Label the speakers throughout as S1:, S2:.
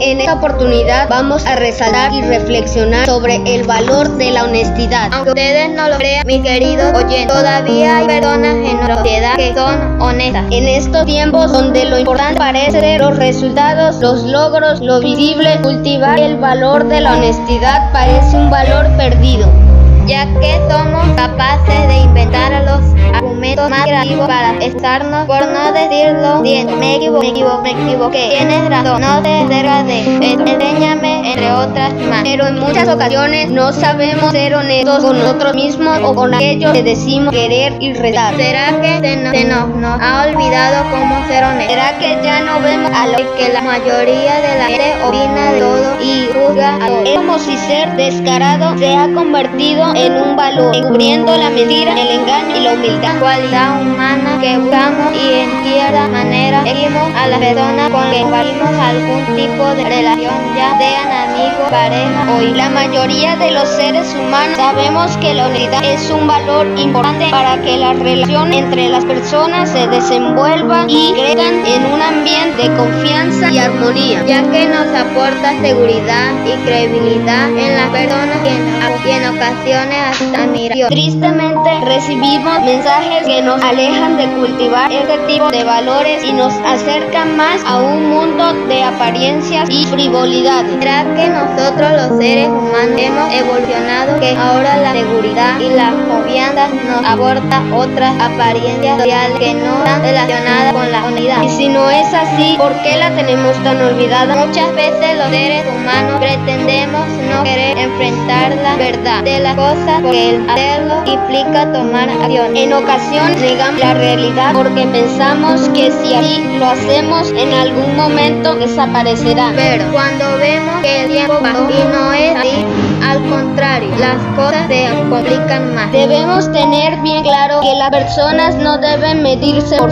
S1: En esta oportunidad vamos a resaltar y reflexionar sobre el valor de la honestidad.
S2: Aunque ustedes no lo crean, mis queridos oyentes, todavía hay personas en nuestra sociedad que son honestas.
S1: En estos tiempos donde lo importante parece ser los resultados, los logros, lo visible, cultivar el valor de la honestidad parece un valor perdido,
S2: ya que somos capaces de inventar los argumentos más creativos para expresarnos, por no decirlo bien. Me equivoqué, tienes razón, no te acercas de eso, enséñame, entre otras más.
S1: Pero en muchas ocasiones no sabemos ser honestos con nosotros mismos o con aquellos que decimos querer y respetar.
S2: ¿Será que se nos ha olvidado cómo ser honestos?
S1: ¿Será que ya no vemos a lo
S2: que la mayoría de la gente opina de todo y juzga a todos?
S1: Es como si ser descarado se ha convertido en un valor, encubriendo la mentira, el engaño y la humildad.
S2: Cualidad humana que buscamos y en cierta manera seguimos a las personas con que compartimos algún tipo de relación, ya sean amigos, pareja o hijos.
S1: La mayoría de los seres humanos sabemos que la honestidad es un valor importante para que la relación entre las personas se desenvuelva y crezcan en un ambiente de confianza y armonía,
S2: ya que nos aporta seguridad y credibilidad en las personas y en ocasiones hasta admiración.
S1: Tristemente recibimos mensajes que nos alejan de cultivar este tipo de valores y nos acercan más a un mundo de apariencias y frivolidades.
S2: ¿Será que nosotros los seres humanos hemos evolucionado que ahora la seguridad y la confianza nos aporta otras apariencias sociales que no están relacionadas con la honestidad?
S1: Y si no es así, ¿por qué la tenemos tan olvidada?
S2: Muchas veces los seres humanos pretendemos no querer enfrentar la verdad de las cosas porque el hacerlo implica tomar acción.
S1: En ocasiones negamos la realidad porque pensamos que si así lo hacemos en algún momento desaparecerá.
S2: Pero cuando vemos que el tiempo pasó y no es así, al contrario, las cosas se complican más.
S1: Debemos tener bien claro que las personas no deben medirse por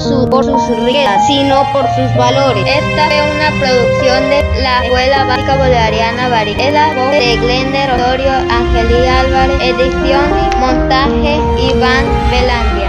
S1: sus riquezas, sino por sus valores.
S2: Esta es una producción de la Escuela Básica Bolivariana Bariquí. Es la voz de Glender Osorio, Angelía Álvarez, edición y montaje Iván Belandia.